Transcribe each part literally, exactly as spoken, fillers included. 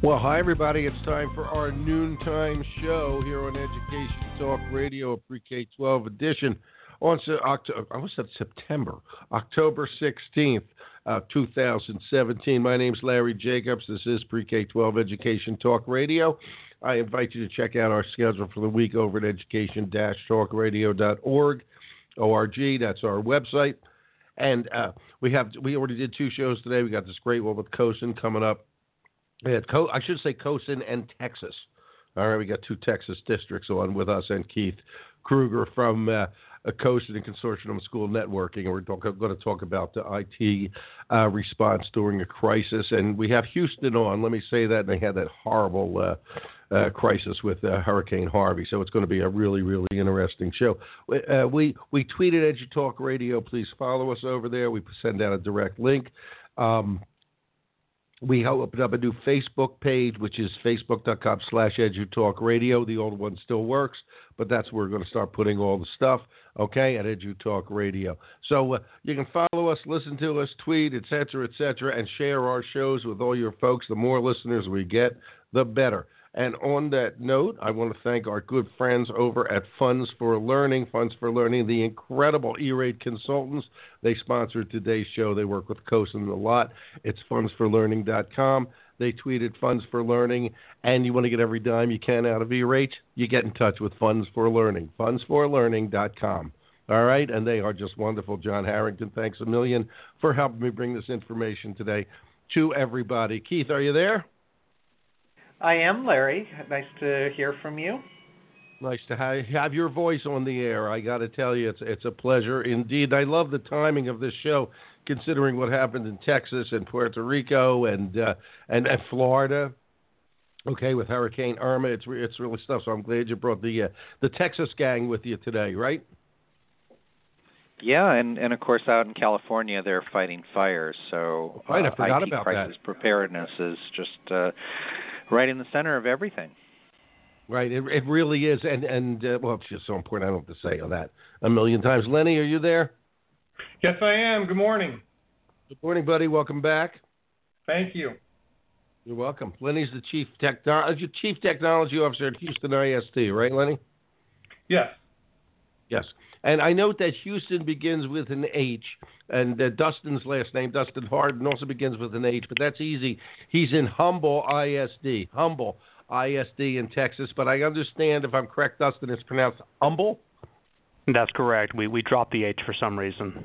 Well, hi, everybody. It's time for our noontime show here on Education Talk Radio, a pre-K twelve edition on October, I almost said September, October sixteenth, uh, two thousand seventeen. My name's Larry Jacobs. This is pre-K twelve Education Talk Radio. I invite you to check out our schedule for the week over at education dash talk radio dot org, O R G. That's our website. And uh, we have we already did two shows today. We got this great one with COSN coming up. At Co- I should say COSN and Texas. All right, we got two Texas districts on with us and Keith Kruger from uh, a COSN and Consortium School Networking, and we're talk- going to talk about the I T uh, response during a crisis. And we have Houston on. Let me say that. And they had that horrible uh, uh, crisis with uh, Hurricane Harvey, so it's going to be a really, really interesting show. Uh, we we tweeted EduTalk Radio. Please follow us over there. We send out a direct link. Um, We opened up a new Facebook page, which is facebook.com slash EduTalkRadio. The old one still works, but that's where we're going to start putting all the stuff, okay, at EduTalk Radio. So uh, you can follow us, listen to us, tweet, et cetera, et cetera, and share our shows with all your folks. The more listeners we get, the better. And on that note, I want to thank our good friends over at Funds for Learning. Funds for Learning, the incredible E-Rate consultants. They sponsored today's show. They work with COSN a lot. It's funds for learning dot com. They tweeted Funds for Learning, and you want to get every dime you can out of E-Rate, you get in touch with Funds for Learning, funds for learning dot com. All right, and they are just wonderful. John Harrington, thanks a million for helping me bring this information today to everybody. Keith, are you there? I am, Larry. Nice to hear from you. Nice to have, have your voice on the air. I got to tell you, it's it's a pleasure indeed. I love the timing of this show, considering what happened in Texas and Puerto Rico and uh, and, and Florida. Okay, with Hurricane Irma, it's it's really stuff. So I'm glad you brought the uh, the Texas gang with you today, right? Yeah, and, and of course out in California they're fighting fires. So uh, right, I forgot I T about crisis that. Preparedness is just uh, right in the center of everything. Right, it it really is, and and uh, well, it's just so important. I don't have to say that a million times. Lenny, are you there? Yes, I am. Good morning. Good morning, buddy. Welcome back. Thank you. You're welcome. Lenny's the chief technology chief technology officer at Houston I S D, right, Lenny? Yes. Yes. And I note that Houston begins with an H, and uh, Dustin's last name, Dustin Harden, also begins with an H, but that's easy. He's in Humble I S D, Humble I S D in Texas, but I understand, if I'm correct, Dustin, it's pronounced Humble? That's correct. We we dropped the H for some reason.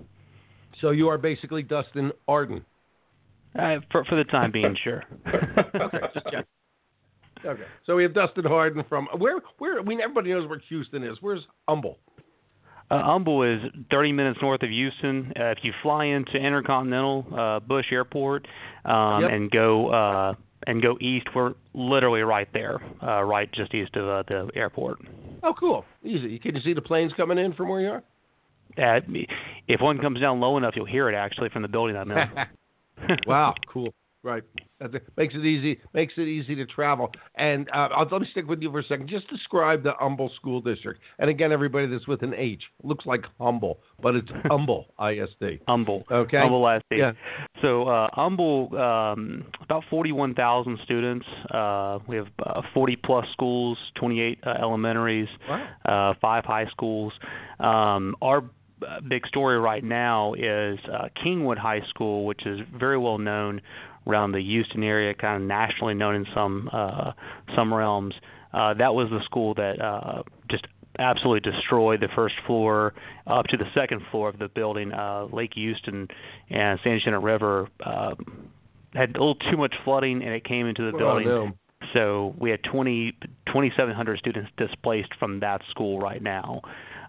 So you are basically Dustin Arden? Uh, for, for the time being, sure. Okay, just check. Okay, so we have Dustin Harden from, where, where, I mean, everybody knows where Houston is. Where's Humble? Uh, Humble is thirty minutes north of Houston. Uh, if you fly into Intercontinental uh, Bush Airport um, Yep. and go uh, and go east, we're literally right there, uh, right just east of uh, the airport. Oh, cool. Easy. Can you see the planes coming in from where you are? Uh, if one comes down low enough, you'll hear it actually from the building I'm in. Wow, cool. Right. That makes it easy. Makes it easy to travel. And uh, I'll, let me stick with you for a second. Just describe the Humble School District. And again, everybody that's with an H looks like Humble, but it's Humble I S D. Humble. Okay. Humble I S D. Yeah. So uh, Humble, um, about forty-one thousand students. Uh, we have uh, forty plus schools, twenty-eight uh, elementaries, Wow. uh, five high schools. Um, our uh, big story right now is uh, Kingwood High School, which is very well known around the Houston area, kind of nationally known in some uh, some realms. Uh, that was the school that uh, just absolutely destroyed the first floor up to the second floor of the building. Uh, Lake Houston and San Jacinto River uh, had a little too much flooding, and it came into the Oh, building. no. So we had twenty, twenty-seven hundred students displaced from that school right now.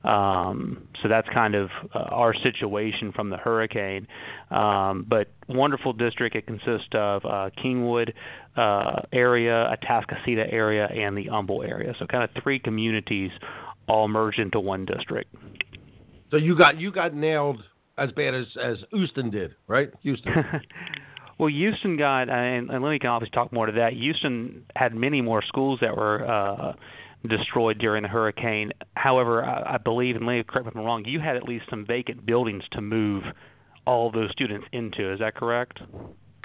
Um, so that's kind of uh, our situation from the hurricane. Um, but wonderful district. It consists of uh, Kingwood uh, area, Atascocita area, and the Humble area. So kind of three communities all merged into one district. So you got you got nailed as bad as, as Houston did, right? Houston. Well, Houston got, and, and let me obviously talk more to that. Houston had many more schools that were uh, destroyed during the hurricane. However, I, I believe, and Lenny, correct me if I'm wrong, you had at least some vacant buildings to move all of those students into. Is that correct?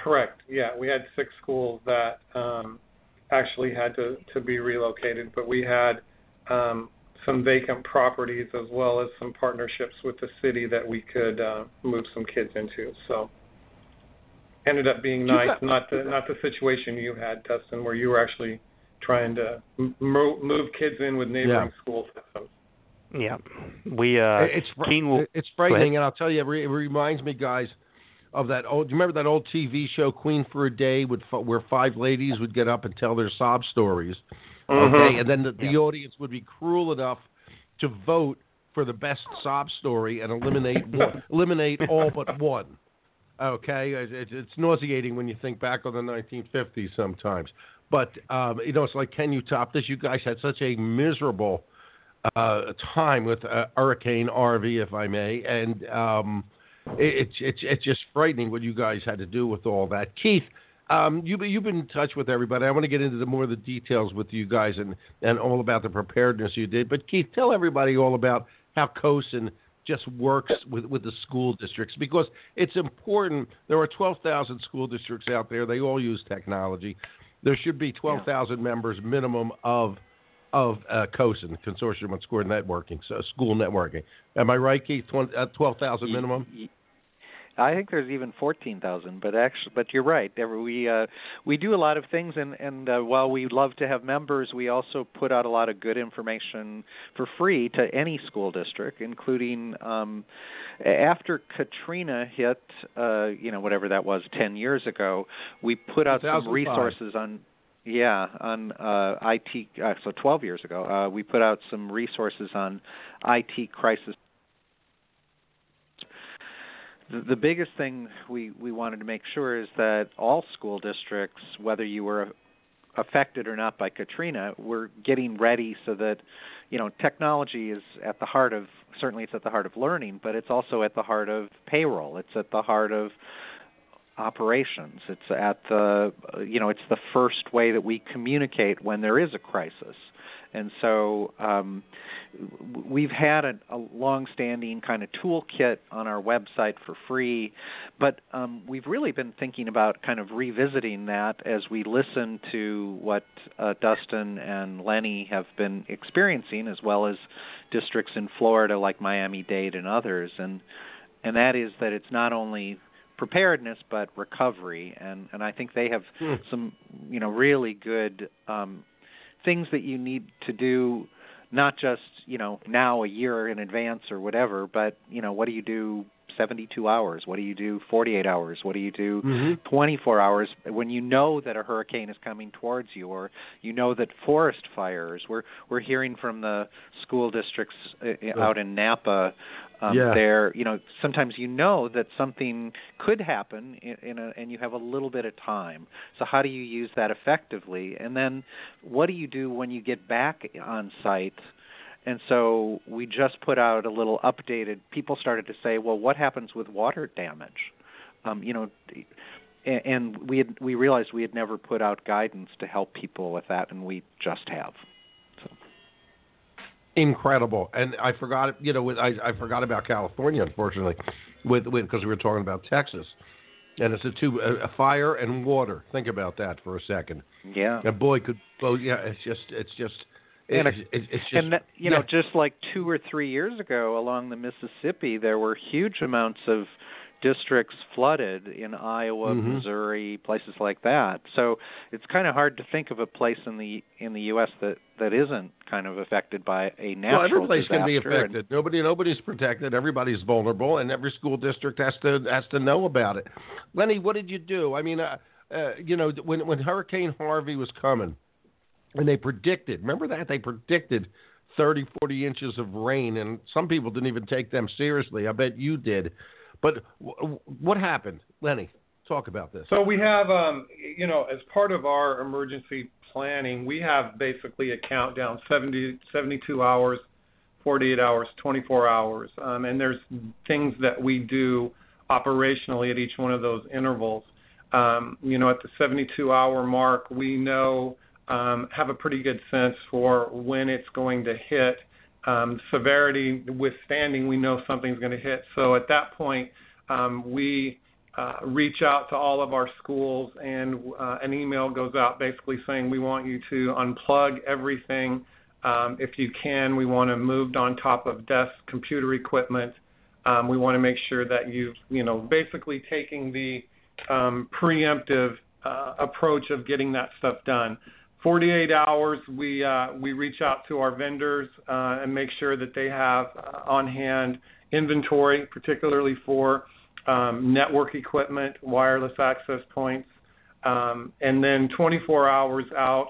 Correct. Yeah, we had six schools that um, actually had to, to be relocated, but we had um, some vacant properties as well as some partnerships with the city that we could uh, move some kids into. So ended up being nice, got, not the not the situation you had, Dustin, where you were actually trying to m- move kids in with neighboring yeah. school systems. Yeah, we. Uh, it's will, it's frightening, and I'll tell you, it, re- it reminds me, guys, of that old. Do you remember that old T V show, Queen for a Day, would, where five ladies would get up and tell their sob stories? Mm-hmm. Okay, and then the, the yeah. audience would be cruel enough to vote for the best sob story and eliminate one, eliminate all but one. Okay, it, it's nauseating when you think back on the nineteen fifties sometimes. But um, you know, it's like, can you top this? You guys had such a miserable uh, time with uh, Hurricane Harvey, if I may, and um, it, it's it's it's just frightening what you guys had to do with all that. Keith, um, you you've been in touch with everybody. I want to get into the more of the details with you guys and, and all about the preparedness you did. But Keith, tell everybody all about how COSN just works with, with the school districts, because it's important. There are twelve thousand school districts out there. They all use technology. There should be twelve thousand yeah. members minimum of of uh, COSN, Consortium on School Networking, so school networking. Am I right, Keith? twelve thousand minimum? I think there's even fourteen thousand, but actually, but you're right. We uh, we do a lot of things, and and uh, while we love to have members, we also put out a lot of good information for free to any school district, including um, after Katrina hit, uh, you know, whatever that was, ten years ago. We put out some resources on. Yeah, on uh, I T. Uh, so twelve years ago, uh, we put out some resources on I T crisis. The, the biggest thing we, we wanted to make sure is that all school districts, whether you were affected or not by Katrina, were getting ready so that, you know, technology is at the heart of, certainly it's at the heart of learning, but it's also at the heart of payroll. It's at the heart of operations. It's at the, you know, it's the first way that we communicate when there is a crisis. And so um, we've had a, a long-standing kind of toolkit on our website for free, but um, we've really been thinking about kind of revisiting that as we listen to what uh, Dustin and Lenny have been experiencing, as well as districts in Florida like Miami-Dade and others. And and that is that it's not only preparedness but recovery, and, and I think they have hmm. some, you know, really good um things that you need to do, not just, you know, now a year in advance or whatever, but, you know, what do you do seventy-two hours? What do you do forty-eight hours? What do you do mm-hmm. twenty-four hours when you know that a hurricane is coming towards you, or you know that forest fires? We're we're hearing from the school districts uh, out in Napa. Um, yeah. There, you know, sometimes you know that something could happen in, in a, and you have a little bit of time. So how do you use that effectively? And then what do you do when you get back on site? And so we just put out a little updated. People started to say, well, what happens with water damage? Um, you know, and, and we had, we realized we had never put out guidance to help people with that, and we just have. Incredible, and I forgot. You know, with, I, I forgot about California, unfortunately, with because we were talking about Texas, and it's a two a, a fire and water. Think about that for a second. Yeah. And boy, could well, yeah. It's just it's just it, and, it's, it's just and that, you yeah. know, just like two or three years ago along the Mississippi, there were huge amounts of districts flooded in Iowa, mm-hmm. Missouri, places like that. So it's kind of hard to think of a place in the in the U S that, that isn't kind of affected by a natural well, every place disaster. can be affected. And nobody nobody's protected. Everybody's vulnerable, and every school district has to has to know about it. Lenny, what did you do? I mean, uh, uh, you know, when when Hurricane Harvey was coming, and they predicted. Remember that they predicted thirty, forty inches of rain, and some people didn't even take them seriously. I bet you did. But w- what happened? Lenny, talk about this. So we have, um, you know, as part of our emergency planning, we have basically a countdown, seventy, seventy-two hours, forty-eight hours, twenty-four hours. Um, and there's things that we do operationally at each one of those intervals. Um, you know, at the seventy-two hour mark, we know, um, have a pretty good sense for when it's going to hit. Um, severity withstanding, we know something's going to hit. So at that point, um, we uh, reach out to all of our schools, and uh, an email goes out basically saying we want you to unplug everything. Um, if you can, we want to move on top of desk computer equipment. Um, we want to make sure that you've, you know, basically taking the um, preemptive uh, approach of getting that stuff done. forty-eight hours, we uh, we reach out to our vendors uh, and make sure that they have uh, on hand inventory, particularly for um, network equipment, wireless access points, um, and then twenty-four hours out,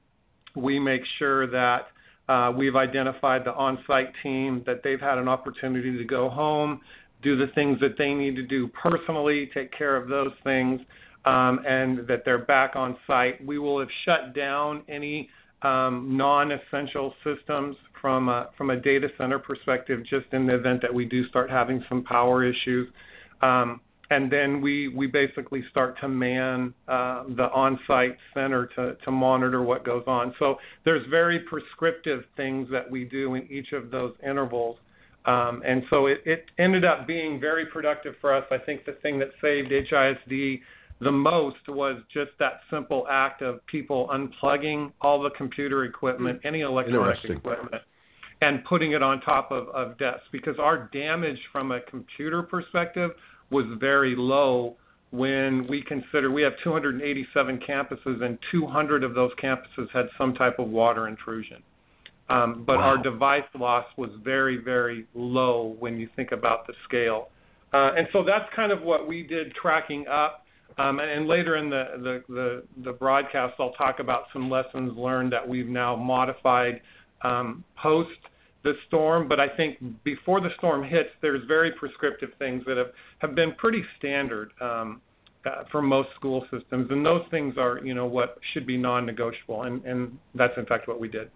we make sure that uh, we've identified the on-site team, that they've had an opportunity to go home, do the things that they need to do personally, take care of those things, um, and that they're back on site. We will have shut down any um, non-essential systems from a, from a data center perspective, just in the event that we do start having some power issues. Um, and then we, we basically start to man uh, the on-site center to, to monitor what goes on. So there's very prescriptive things that we do in each of those intervals. Um, and so it, it ended up being very productive for us. I think the thing that saved H I S D the most was just that simple act of people unplugging all the computer equipment, any electronic equipment, and putting it on top of, of desks, because our damage from a computer perspective was very low when we consider we have two hundred eighty-seven campuses, and two hundred of those campuses had some type of water intrusion. Um, but wow. Our device loss was very, very low when you think about the scale. Uh, and so that's kind of what we did tracking up. Um, and, and later in the, the, the, the broadcast, I'll talk about some lessons learned that we've now modified um, post the storm. But I think before the storm hits, there's very prescriptive things that have, have been pretty standard um, uh, for most school systems. And those things are, you know, what should be non-negotiable. And, and that's, in fact, what we did.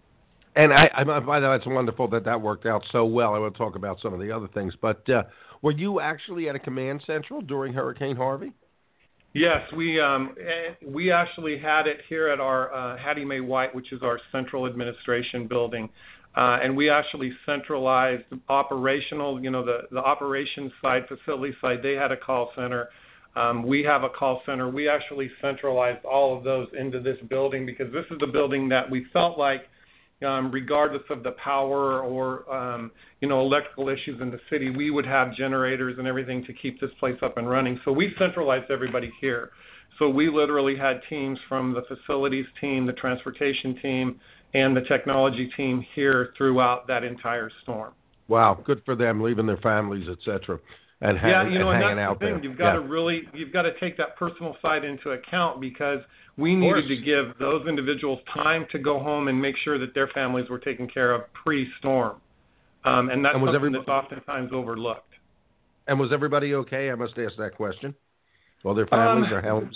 And I, I, by the way, it's wonderful that that worked out so well. I will talk about some of the other things. But uh, were you actually at a command central during Hurricane Harvey? Yes, we um, we actually had it here at our uh, Hattie Mae White, which is our central administration building. Uh, and we actually centralized operational, you know, the, the operations side, facility side, they had a call center. Um, we have a call center. We actually centralized all of those into this building, because this is the building that we felt like, Um, regardless of the power or, um, you know, electrical issues in the city, we would have generators and everything to keep this place up and running. So we centralized everybody here. So we literally had teams from the facilities team, the transportation team, and the technology team here throughout that entire storm. Wow, good for them, leaving their families, et cetera, and, ha- yeah, you know, and and hanging that's out the thing. there. You've got yeah. to really, you've got to take that personal side into account, because we needed to give those individuals time to go home and make sure that their families were taken care of pre-storm. Um, and that's and something everybody, that's oftentimes overlooked. And was everybody okay? I must ask that question. Well, their families, um, their homes?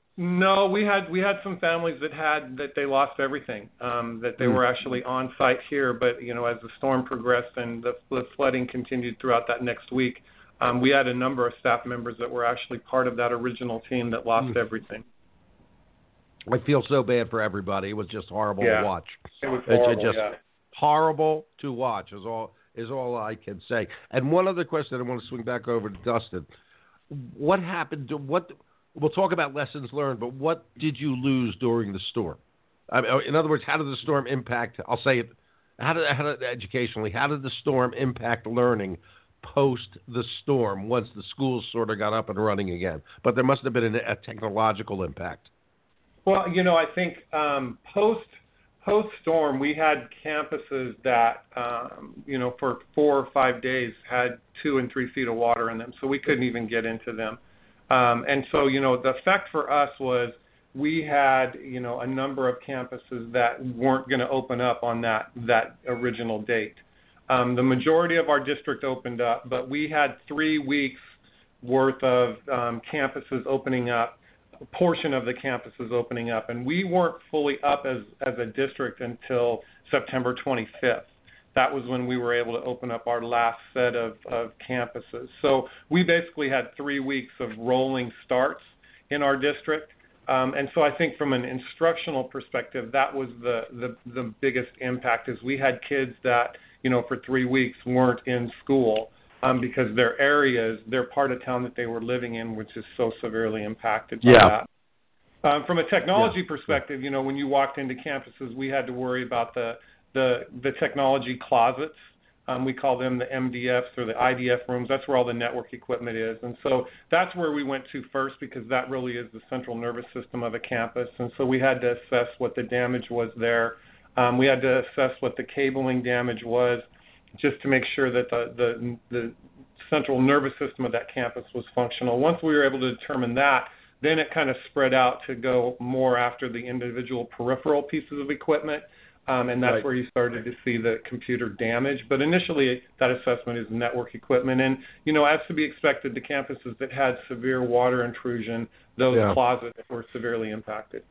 No, we had we had some families that had that they lost everything, um, that they mm. were actually on site here. But, you know, as the storm progressed and the, the flooding continued throughout that next week, um, we had a number of staff members that were actually part of that original team that lost mm. everything. I feel so bad for everybody. It was just horrible yeah. to watch. It was horrible, it's just yeah. horrible to watch is all is all I can say. And one other question I want to swing back over to Dustin. What happened to what we'll talk about lessons learned, but what did you lose during the storm? I mean, in other words, how did the storm impact, I'll say it, how did, how did educationally, how did the storm impact learning post the storm once the schools sort of got up and running again? But there must have been a, a technological impact. Well, you know, I think um, post post storm, we had campuses that, um, you know, for four or five days had two and three feet of water in them, so we couldn't even get into them. Um, and so, you know, the effect for us was we had, you know, a number of campuses that weren't going to open up on that that original date. Um, the majority of our district opened up, but we had three weeks worth of um, campuses opening up. Portion of the campuses opening up, and we weren't fully up as as a district until September twenty-fifth. That was when we were able to open up our last set of, of campuses. So we basically had three weeks of rolling starts in our district. Um, and so I think from an instructional perspective, that was the, the, the biggest impact, is we had kids that, you know, for three weeks weren't in school. um, because their areas, their part of town that they were living in, which is so severely impacted by Yeah. that. Um, from a technology Yeah. perspective, you know, when you walked into campuses, we had to worry about the the, the technology closets. Um, we call them the M D Fs or the I D F rooms. That's where all the network equipment is. And so that's where we went to first, because that really is the central nervous system of a campus. And so we had to assess what the damage was there. Um, we had to assess what the cabling damage was, just to make sure that the, the, the central nervous system of that campus was functional. Once we were able to determine that, then it kind of spread out to go more after the individual peripheral pieces of equipment. Um, and that's Right. where you started to see the computer damage. But initially, that assessment is network equipment. And, you know, as to be expected, the campuses that had severe water intrusion, those Yeah. closets were severely impacted.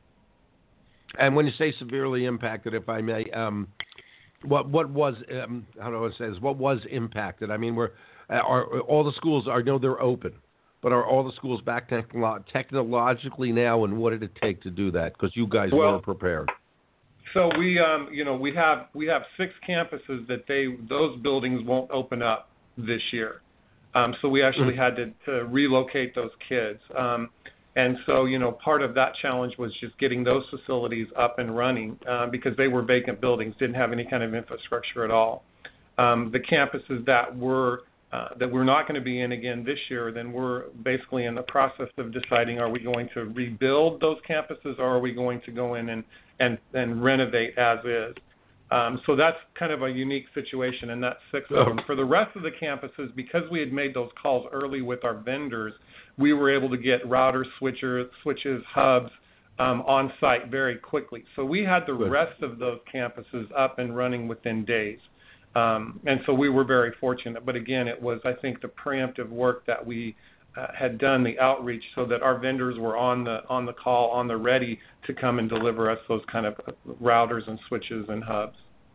And when you say severely impacted, if I may, um, what what was um, how do I say this? What was impacted? I mean, we're are all the schools? I know they're open, but are all the schools back technolo- technologically now? And what did it take to do that? Because you guys Well, were prepared. So we, um, you know, we have we have six campuses that they those buildings won't open up this year. Um, so we actually had to, to relocate those kids. Um, and so, you know, part of that challenge was just getting those facilities up and running uh, because they were vacant buildings, didn't have any kind of infrastructure at all. Um, the campuses that were uh, that we're not going to be in again this year, then we're basically in the process of deciding, are we going to rebuild those campuses, or are we going to go in and and, and renovate as is. Um, so that's kind of a unique situation, and that's six of them. For the rest of the campuses, because we had made those calls early with our vendors, we were able to get routers, switchers, switches, hubs um, on site very quickly. So we had the Good. rest of those campuses up and running within days. Um, and so we were very fortunate. But again, it was, I think, the preemptive work that we Uh, had done, the outreach, so that our vendors were on the on the call, on the ready to come and deliver us those kind of routers and switches and hubs.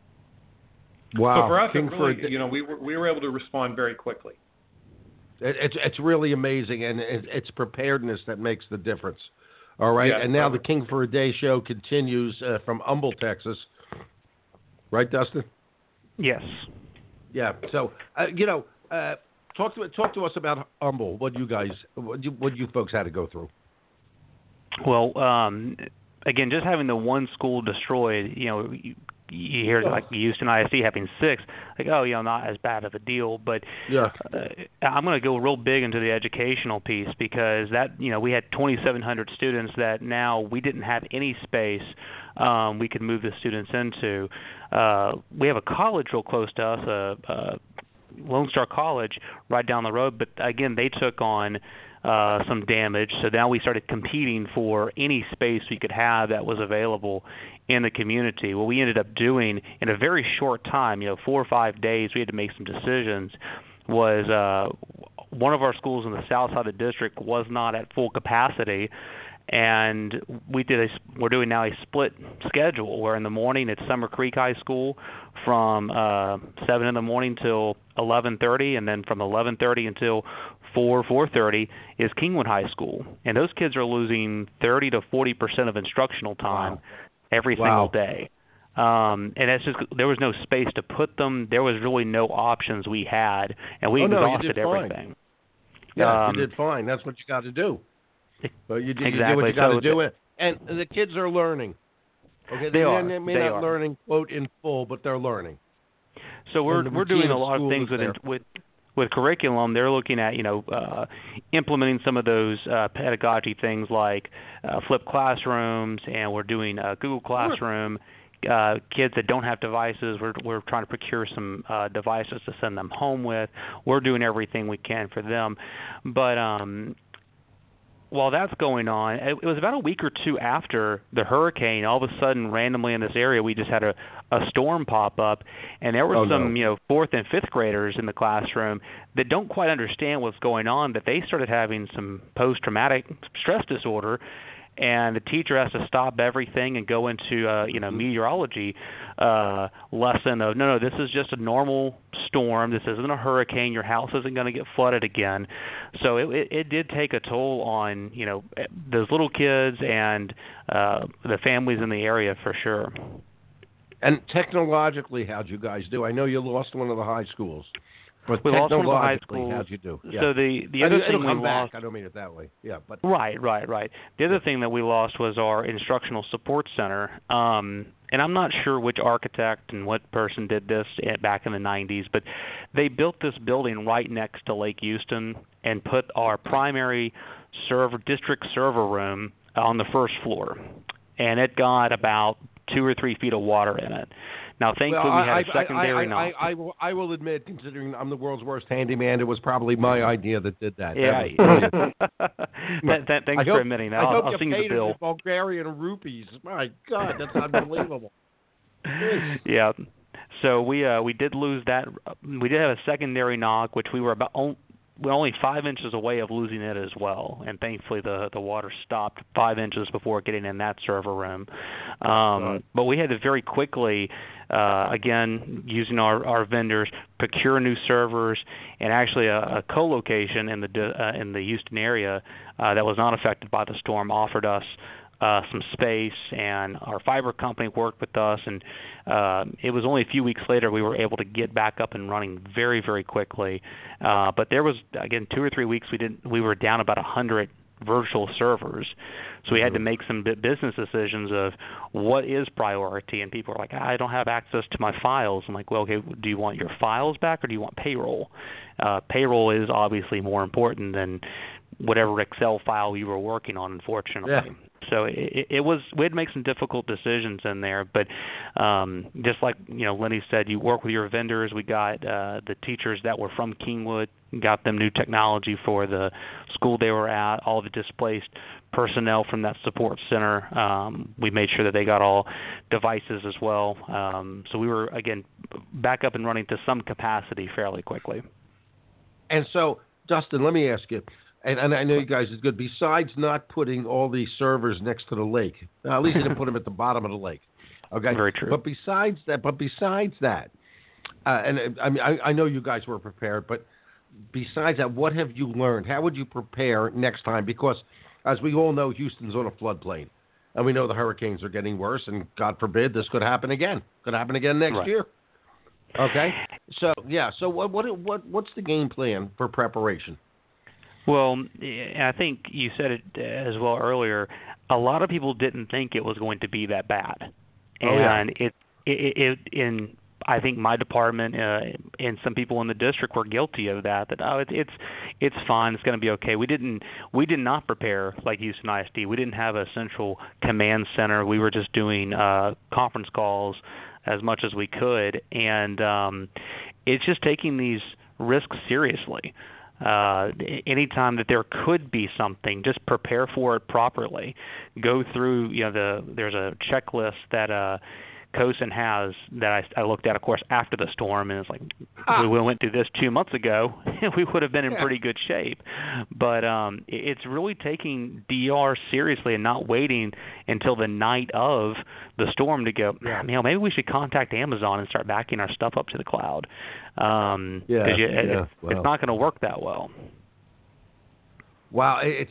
Wow. So for us, it King really, for a, you know, we were we were able to respond very quickly. it, it's it's really amazing, and it, it's preparedness that makes the difference. All right, Yeah, and now perfect. the King for a Day show continues uh, from Humble, Texas. Right, Dustin? Yes. Yeah. So uh, you know. Uh, Talk to talk to us about Humble. What you guys, what you what you folks had to go through. Well, um, again, just having the one school destroyed, you know, you, you hear like Houston I S D having six, like, oh, you know, not as bad of a deal. But Yeah. uh, I'm going to go real big into the educational piece, because that, you know, we had twenty-seven hundred students that now we didn't have any space um, we could move the students into. Uh, we have a college real close to us, uh, uh, Lone Star College, right down the road, but again, they took on uh, some damage, so now we started competing for any space we could have that was available in the community. What we ended up doing in a very short time, you know, four or five days, we had to make some decisions, was uh, one of our schools in the south side of the district was not at full capacity, and we did a, we're doing now a split schedule where in the morning it's Summer Creek High School from uh, seven in the morning till eleven thirty, and then from eleven thirty until four, four thirty is Kingwood High School. And those kids are losing thirty to forty percent of instructional time Wow. every Wow. single day. Um, and that's just, there was no space to put them. There was really no options we had, and we Oh, no, you exhausted did fine. everything. Yeah, Um, you did fine. That's what you got to do. But you, did, you Exactly. do what you got So to do, it, and the kids are learning. Okay, They are. They may They not are. learning quote in full, but they're learning. So we're And the we're doing routine a of lot of school things is with there. with with curriculum. They're looking at, you know, uh, implementing some of those uh, pedagogy things like uh, flipped classrooms, and we're doing uh, Google Classroom. Uh, kids that don't have devices, we're we're trying to procure some uh, devices to send them home with. We're doing everything we can for them, but um, while that's going on, it, it was about a week or two after the hurricane. All of a sudden, randomly in this area, we just had a, a storm pop up, and there were Oh, some, no. you know, fourth and fifth graders in the classroom that don't quite understand what's going on. That they started having some post-traumatic stress disorder, and the teacher has to stop everything and go into, uh, you know, meteorology uh, lesson of, no, no, this is just a normal storm. This isn't a hurricane. Your house isn't going to get flooded again. So it, it, it did take a toll on, you know, those little kids and uh, the families in the area for sure. And technologically, how'd you guys do? I know you lost one of the high schools. But we lost one of the high technologically, schools. how'd you do? Yeah. So the the I other mean, thing it'll we come lost. back. I don't mean it that way. Yeah, but Right, right, right. The other thing that we lost was our instructional support center. Um, and I'm not sure which architect and what person did this back in the nineties, but they built this building right next to Lake Houston and put our primary server district server room on the first floor, and it got about two or three feet of water in it. Now, thankfully, well, we had I, a secondary I, knock. I, I, I, will, I will admit, considering I'm the world's worst handyman, it was probably my idea that did that. Yeah. That that, that, thanks I for hope, admitting that. I I'll, hope I'll you sing paid the it bill. in Bulgarian rupees. My God, that's unbelievable. Yeah. So we uh, we did lose that. We did have a secondary knock, which we were about on, we're only five inches away of losing it as well, and thankfully the the water stopped five inches before getting in that server room. Um, right. But we had to very quickly, uh, again, using our, our vendors, procure new servers, and actually a, a co-location in the uh, in the Houston area uh, that was not affected by the storm offered us Uh, some space, and our fiber company worked with us, and uh, it was only a few weeks later we were able to get back up and running very, very quickly. Uh, but there was, again, two or three weeks we didn't. We were down about a hundred virtual servers, so we had to make some business decisions of what is priority. And people are like, I don't have access to my files. I'm like, well, okay, do you want your files back or do you want payroll? Uh, payroll is obviously more important than whatever Excel file you were working on, unfortunately. Yeah. So it, it was we had to make some difficult decisions in there, but um, just like you know, Lenny said, you work with your vendors. We got uh, the teachers that were from Kingwood, got them new technology for the school they were at. All the displaced personnel from that support center, um, we made sure that they got all devices as well. Um, so we were again back up and running to some capacity fairly quickly. And so, Dustin, let me ask you. And, and I know you guys is good. Besides not putting all these servers next to the lake, uh, at least you didn't put them at the bottom of the lake. Okay, very true. But besides that, but besides that, uh, and uh, I mean, I, I know you guys were prepared. But besides that, what have you learned? How would you prepare next time? Because as we all know, Houston's on a floodplain, and we know the hurricanes are getting worse. And God forbid, this could happen again. Could happen again next right. year. Okay. So yeah. So what what what what's the game plan for preparation? Well, I think you said it as well earlier. A lot of people didn't think it was going to be that bad, oh, and yeah. it, it, it, in I think my department uh, and some people in the district were guilty of that. That oh, it, it's it's fine, it's going to be okay. We didn't we did not prepare like Houston I S D. We didn't have a central command center. We were just doing uh, conference calls as much as we could, and um, it's just taking these risks seriously. Uh, anytime that there could be something, just prepare for it properly. Go through, you know, the there's a checklist that uh, COSN has that I, I looked at, of course, after the storm, and it's like ah. we went through this two months ago, we would have been in yeah. pretty good shape. But um, it's really taking D R seriously and not waiting until the night of the storm to go, yeah. you know, maybe we should contact Amazon and start backing our stuff up to the cloud. Um, yeah, you, yeah. it, Wow. It's not going to work that well. Wow, it's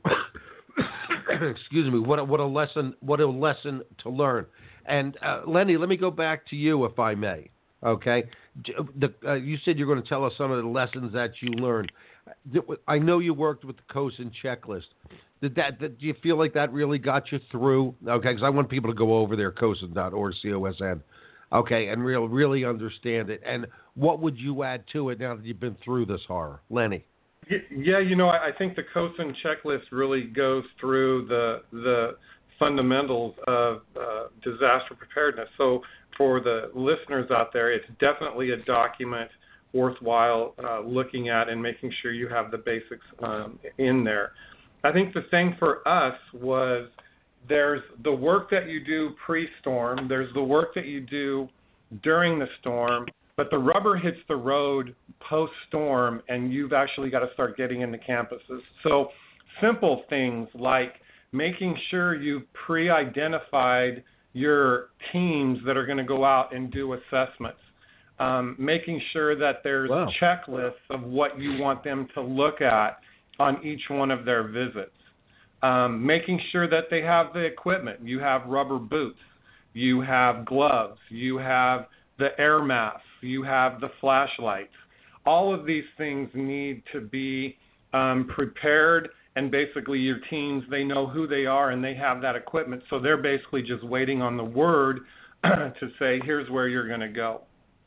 excuse me. What a, what a lesson! What a lesson to learn. And uh, Lenny, let me go back to you, if I may. Okay, the, uh, you said you're going to tell us some of the lessons that you learned. I know you worked with the COSN checklist. Did that? Did, do you feel like that really got you through? Okay, because I want people to go over there, COSN dot org, C O S N. Okay, and real, really understand it. And what would you add to it now that you've been through this horror? Lenny? Yeah, you know, I think the COSN checklist really goes through the the fundamentals of uh, disaster preparedness. So for the listeners out there, it's definitely a document worthwhile uh, looking at and making sure you have the basics um, in there. I think the thing for us was there's the work that you do pre-storm, there's the work that you do during the storm, but the rubber hits the road post-storm, and you've actually got to start getting into campuses. So simple things like making sure you've pre-identified your teams that are going to go out and do assessments, um, making sure that there's wow. checklists of what you want them to look at on each one of their visits. Um, making sure that they have the equipment. You have rubber boots, you have gloves, you have the air masks, you have the flashlights. all of these things need to be um, prepared, and basically your teams, they know who they are and they have that equipment, so they're basically just waiting on the word to say, here's where you're going to go.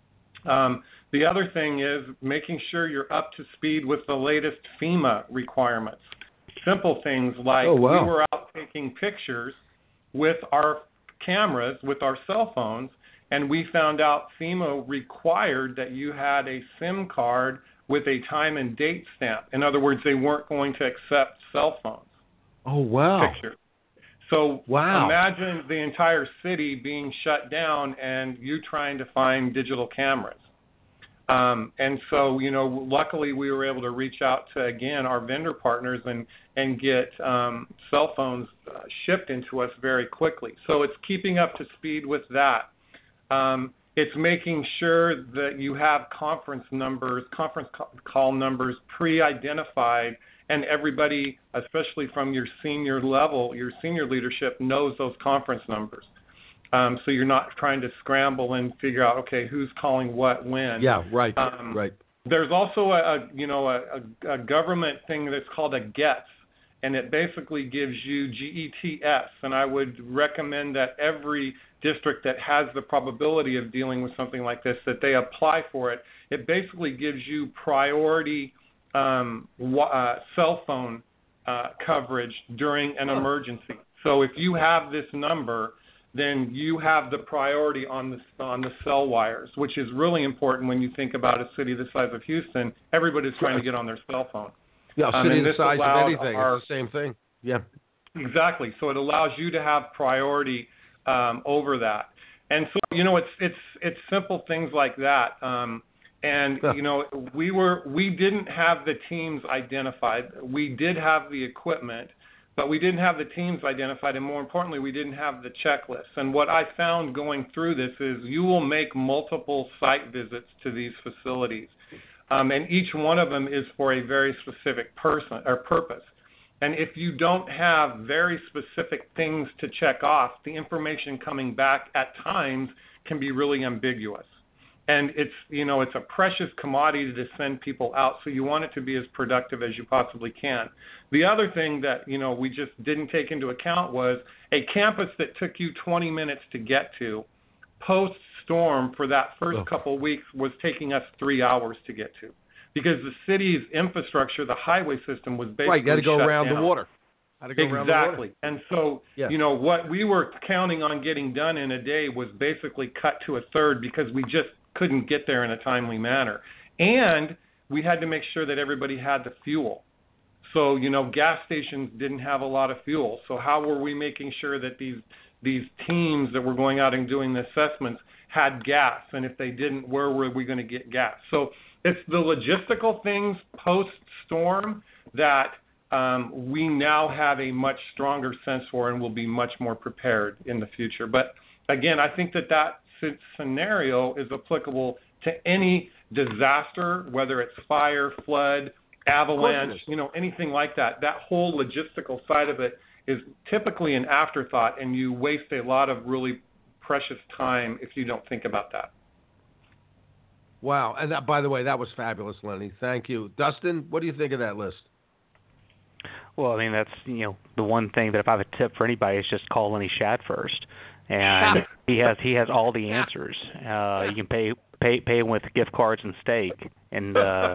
Um, the other thing is making sure you're up to speed with the latest FEMA requirements. Simple things like oh, wow. we were out taking pictures with our cameras, with our cell phones, and we found out FEMA required that you had a SIM card with a time and date stamp. In other words, they weren't going to accept cell phones. Oh, wow. Pictures. So wow. imagine the entire city being shut down and you trying to find digital cameras. Um, and so, you know, luckily we were able to reach out to, again, our vendor partners and, and get um, cell phones uh, shipped into us very quickly. So it's keeping up to speed with that. Um, it's making sure that you have conference numbers, conference call numbers pre-identified, and everybody, especially from your senior level, your senior leadership, knows those conference numbers. Um, so you're not trying to scramble and figure out, okay, who's calling what when. Yeah, right, um, right. There's also a, a you know a, a, a government thing that's called a GETS, and it basically gives you G E T S. And I would recommend that every district that has the probability of dealing with something like this, that they apply for it. It basically gives you priority um, uh, cell phone uh, coverage during an emergency. So if you have this number, then you have the priority on the on the cell wires, which is really important when you think about a city the size of Houston. Everybody's trying to get on their cell phone. Yeah, a city um, the size of anything, our, it's the same thing. Yeah. Exactly. So it allows you to have priority um, over that. And so, you know, it's it's it's simple things like that. Um, and yeah. you know, we were we didn't have the teams identified. We did have the equipment, but we didn't have the teams identified, and more importantly, we didn't have the checklists. And what I found going through this is you will make multiple site visits to these facilities, um, and each one of them is for a very specific person or purpose. And if you don't have very specific things to check off, the information coming back at times can be really ambiguous. And it's, you know, it's a precious commodity to send people out, so you want it to be as productive as you possibly can. The other thing that, you know, we just didn't take into account was a campus that took you twenty minutes to get to, post-storm for that first oh. couple of weeks was taking us three hours to get to. Because the city's infrastructure, the highway system, was basically right. Got to go shut around down. the water. Got to go exactly. around the water. And so, yeah. you know, what we were counting on getting done in a day was basically cut to a third because we just couldn't get there in a timely manner. And we had to make sure that everybody had the fuel. So, you know, gas stations didn't have a lot of fuel. So how were we making sure that these these teams that were going out and doing the assessments had gas? And if they didn't, where were we going to get gas? So it's the logistical things post-storm that um, we now have a much stronger sense for and will be much more prepared in the future. But, again, I think that that scenario is applicable to any disaster, whether it's fire, flood, avalanche, you know, anything like that. That whole logistical side of it is typically an afterthought, and you waste a lot of really precious time if you don't think about that. Wow. And that, by the way, that was fabulous, Lenny. Thank you. Dustin, what do you think of that list? Well, I mean, that's, you know, the one thing that if I have a tip for anybody is just call Lenny Shad first. And he has he has all the answers. Uh, you can pay pay pay him with gift cards and steak. And uh,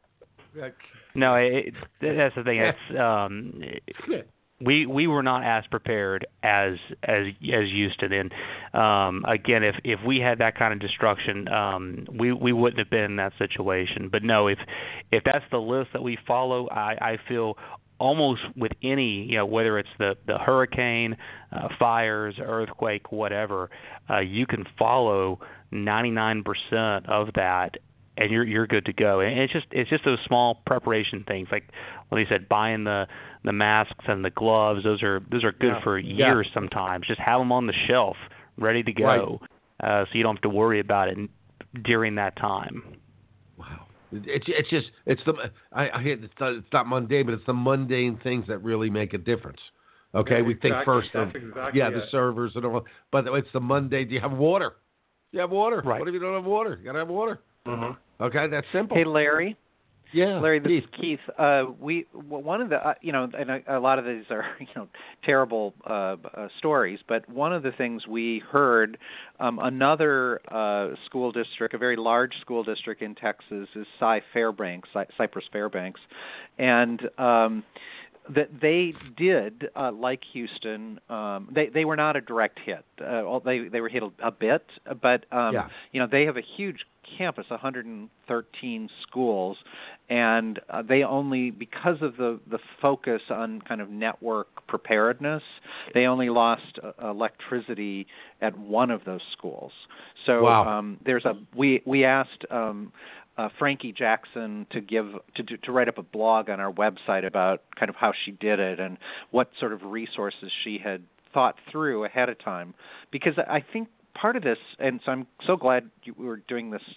no, it, that's the thing. It's um, we we were not as prepared as as as Houston. And um, again, if if we had that kind of destruction, um, we we wouldn't have been in that situation. But no, if if that's the list that we follow, I, I feel almost with any, you know, whether it's the, the hurricane, uh, fires, earthquake, whatever, uh, you can follow ninety-nine percent of that, and you're you're good to go. And it's just it's just those small preparation things, like like I said, buying the, the masks and the gloves. Those are those are good yeah. for years yeah. sometimes. Just have them on the shelf, ready to go, right. uh, so you don't have to worry about it during that time. Wow. It's it's just it's the I, I it's not, it's not mundane, but it's the mundane things that really make a difference. Okay, yeah, we exactly. think first of exactly yeah it. the servers and all, but it's the mundane. Do you have water? You have water. Right. What if you don't have water? You gotta have water. Mm-hmm. Okay, that's simple. Hey, Larry. Yeah, Larry, this Keith. is Keith. Uh, we one of the uh, you know, and a, a lot of these are you know terrible uh, uh, stories, but one of the things we heard, um, another uh, school district, a very large school district in Texas, is Cy Fairbanks, Cy- Cypress Fairbanks, and um, that they did, uh, like Houston, um, they they were not a direct hit. Uh, they they were hit a, a bit, but um, Yeah. you know they have a huge campus, one hundred thirteen schools, and uh, they only, because of the, the focus on kind of network preparedness, they only lost uh, electricity at one of those schools. So wow. um, there's a we we asked um, uh, Frankie Jackson to give to do, to write up a blog on our website about kind of how she did it and what sort of resources she had thought through ahead of time, because I think part of this, and so I'm so glad you were doing this,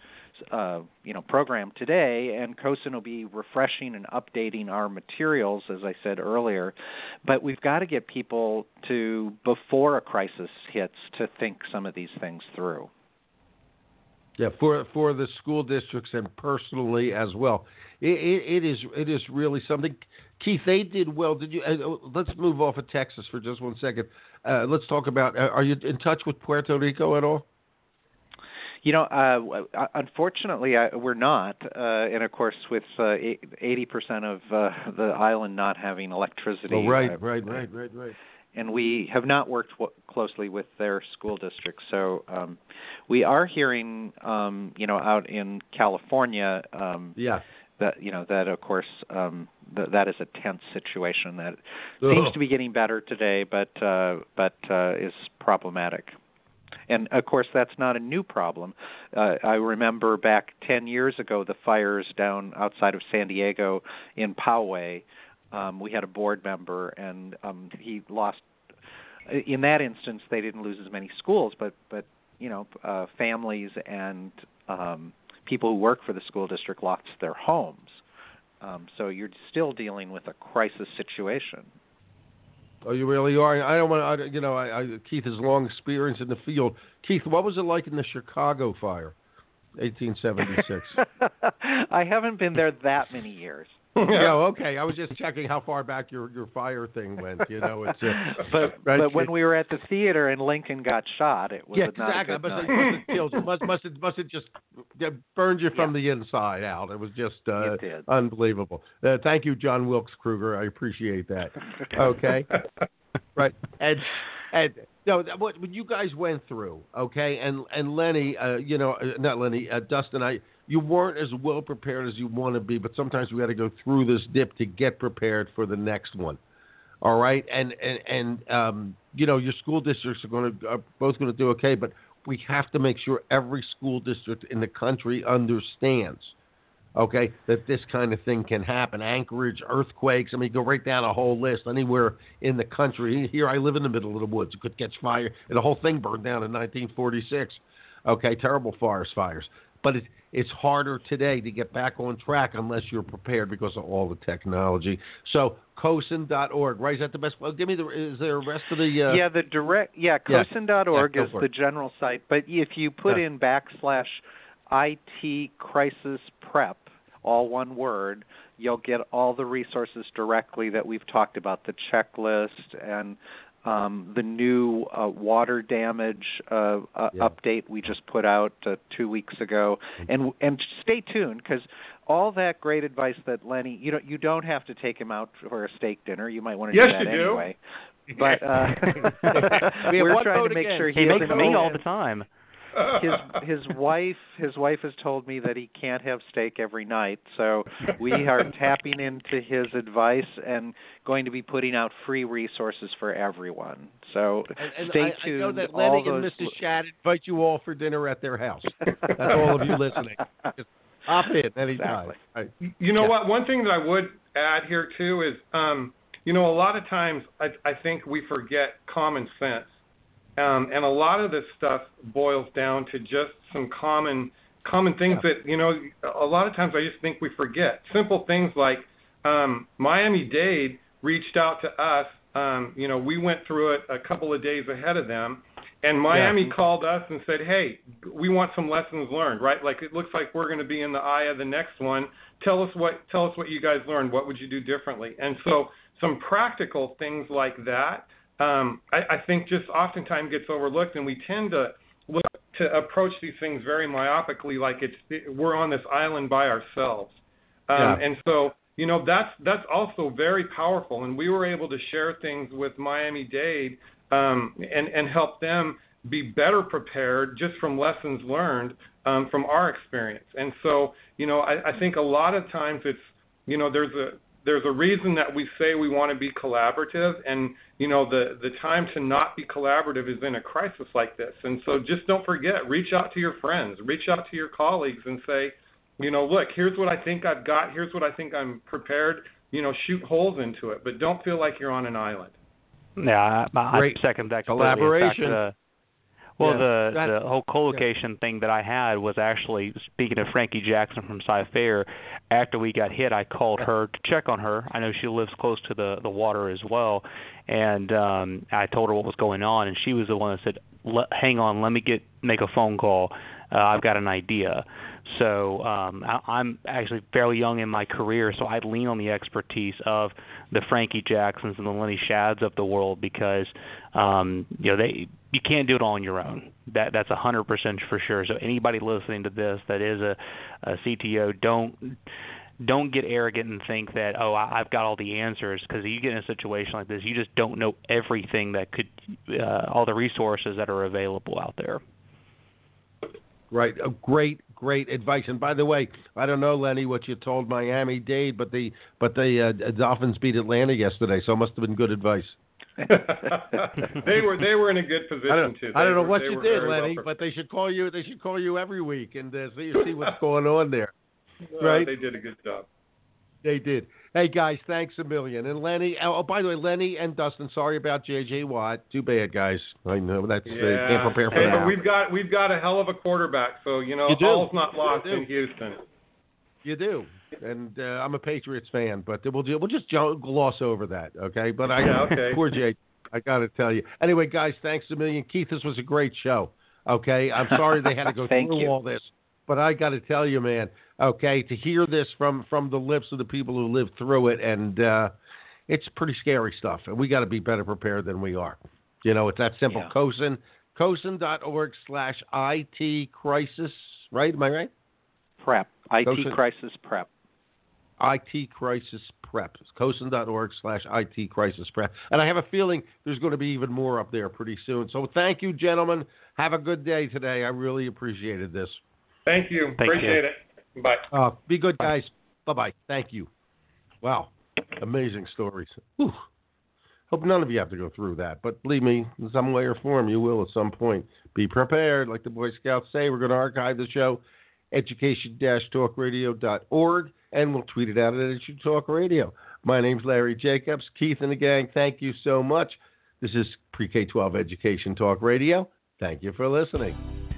uh, you know, program today, and COSIN will be refreshing and updating our materials, as I said earlier. But we've got to get people to, before a crisis hits, to think some of these things through. Yeah, for for the school districts and personally as well, it, it, it is it is really something. Keith, they did well. Did you? Uh, let's move off of Texas for just one second. Uh, let's talk about. Uh, are you in touch with Puerto Rico at all? You know, uh, unfortunately, I, we're not. Uh, and of course, with uh, eighty percent of uh, the island not having electricity. Oh, right, uh, right, right, right, right. And we have not worked w- closely with their school districts. So um, we are hearing, um, you know, out in California. Um, yeah. That you know that of course um, th- that is a tense situation that Ugh. seems to be getting better today, but uh, but uh, is problematic. And of course that's not a new problem. Uh, I remember back ten years ago the fires down outside of San Diego in Poway. Um, we had a board member, and um, he lost. In that instance, they didn't lose as many schools, but but you know uh, families and um, people who work for the school district lost their homes. Um, so you're still dealing with a crisis situation. Oh, you really are. I don't want to. You know, I, I, Keith has long experience in the field. Keith, what was it like in the Chicago fire, eighteen seventy-six? I haven't been there that many years. Yeah, okay. I was just checking how far back your, your fire thing went. You know, it's uh, but right? but when we were at the theater and Lincoln got shot, it was yeah, not exactly. a good must, night. have, must have killed you. Must must have, must have just burned you from yeah. the inside out. It was just uh, it did. unbelievable. Uh, thank you, John Wilkes Kruger. I appreciate that. Okay, right. And and no, what what you guys went through, okay, and and Lenny, uh, you know, uh, not Lenny, uh, Dustin, I. You weren't as well prepared as you want to be, but sometimes we got to go through this dip to get prepared for the next one. All right, and and and um, you know your school districts are going to are both going to do okay, but we have to make sure every school district in the country understands, okay, that this kind of thing can happen. Anchorage, earthquakes. I mean, go right down a whole list. Anywhere in the country. Here, I live in the middle of the woods. It could catch fire, and the whole thing burned down in nineteen forty-six. Okay, terrible forest fires. But it, it's harder today to get back on track unless you're prepared because of all the technology. So cosin dot org, right? Is that the best? Well, give me the. Is there a rest of the? Uh... Yeah, the direct. Yeah, yeah. cosin dot org yeah, is the general site. But if you put yeah. in backslash I T crisis prep, all one word, you'll get all the resources directly that we've talked about, the checklist and um, the new uh, water damage uh, uh, yeah. update we just put out uh, two weeks ago. And and stay tuned, because all that great advice that Lenny, you don't you don't have to take him out for a steak dinner. You might want to yes, do that you do. anyway. But uh, we we're trying to make again. sure he he makes doesn't me go all in. the time. his his wife his wife has told me that he can't have steak every night, so we are tapping into his advice and going to be putting out free resources for everyone. So and, and stay I, tuned. I know that all Lenny those... and Missus Shad invite you all for dinner at their house. That's all of you listening. Just hop in anytime. Exactly. Right. You know yeah. what? One thing that I would add here too is, um, you know, a lot of times I, I think we forget common sense. Um, and a lot of this stuff boils down to just some common common things yeah. that, you know, a lot of times I just think we forget. Simple things like um, Miami-Dade reached out to us. Um, you know, we went through it a couple of days ahead of them, And Miami Yeah. called us and said, hey, we want some lessons learned, right? Like, it looks like we're going to be in the eye of the next one. Tell us what tell us what you guys learned. What would you do differently? And so some practical things like that, um, I, I think just oftentimes gets overlooked, and we tend to look to approach these things very myopically, like it's we're on this island by ourselves. Um, Yeah. And so, you know, that's that's also very powerful. And we were able to share things with Miami-Dade um, and, and help them be better prepared just from lessons learned um, from our experience. And so, you know, I, I think a lot of times it's, you know, there's a there's a reason that we say we want to be collaborative, and, you know, the, the time to not be collaborative is in a crisis like this. And so just don't forget, reach out to your friends, reach out to your colleagues and say, you know, look, here's what I think I've got, here's what I think I'm prepared, you know, shoot holes into it, but don't feel like you're on an island. Yeah, I, I Great. second that completely. Collaboration. In fact, uh, well, Yeah. the That- the whole co-location yeah. thing that I had was actually, speaking of Frankie Jackson from Cy-Fair, after we got hit, I called her to check on her. I know she lives close to the, the water as well, and um, I told her what was going on, and she was the one that said, hang on, let me get make a phone call. Uh, I've got an idea. So um, I, I'm actually fairly young in my career, so I lean on the expertise of the Frankie Jacksons and the Lenny Shads of the world because um, you know they you can't do it all on your own. That that's a hundred percent for sure. So anybody listening to this that is a, a C T O, don't don't get arrogant and think that oh I, I've got all the answers, because you get in a situation like this, you just don't know everything that could uh, all the resources that are available out there. Right. Oh, great, great advice. And by the way, I don't know, Lenny, what you told Miami-Dade, but the but the uh, Dolphins beat Atlanta yesterday, so it must have been good advice. they were they were in a good position I don't, too. I don't know were, what you did, Lenny, well but they should call you. They should call you every week and uh, see see what's going on there. Uh, right? They did a good job. They did. Hey guys, thanks a million. And Lenny, oh by the way, Lenny and Dustin, sorry about J J Watt. Too bad, guys. I know that's Yeah. uh, can't prepare for hey, that. but we've got we've got a hell of a quarterback, so you know You do. all's not lost You do. in Houston. You do, and uh, I'm a Patriots fan, but we'll do, we'll just jo- gloss over that, okay? But I Yeah, okay. poor Jay, I got to tell you. Anyway, guys, thanks a million. Keith, this was a great show. Okay, I'm sorry they had to go Thank through you. all this, but I got to tell you, man. Okay, to hear this from from the lips of the people who lived through it, and uh, it's pretty scary stuff, and we got to be better prepared than we are. You know, it's that simple. Yeah. Cosin, cosin.org slash IT crisis, right? Am I right? Prep. I T Cosin. crisis prep. I T crisis prep. It's cosin.org slash IT crisis prep. And I have a feeling there's going to be even more up there pretty soon. So thank you, gentlemen. Have a good day today. I really appreciated this. Thank you. Thank Appreciate you. it. Bye. Uh, be good, guys. Bye-bye. Thank you. Wow. Amazing stories. Whew. Hope none of you have to go through that. But believe me, in some way or form, you will at some point. Be prepared. Like the Boy Scouts say, we're going to archive the show, education dash talk radio dot org, and we'll tweet it out at Edu Talk Radio. My name's Larry Jacobs. Keith and the gang, thank you so much. This is Pre-K twelve Education Talk Radio. Thank you for listening.